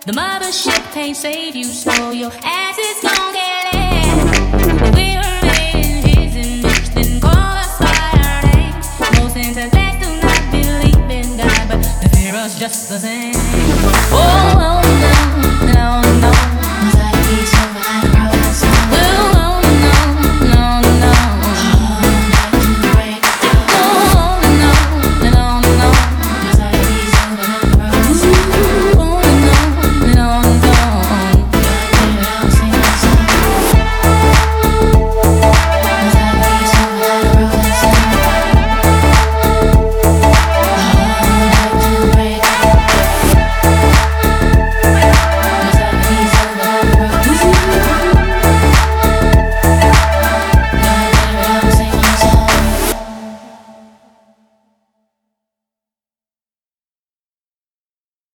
The mothership can't save you, so your ass is gon' get it. We were made in His image, then call us by our names. Most intellects do not believe in God, but they fear us just the same. Oh, no.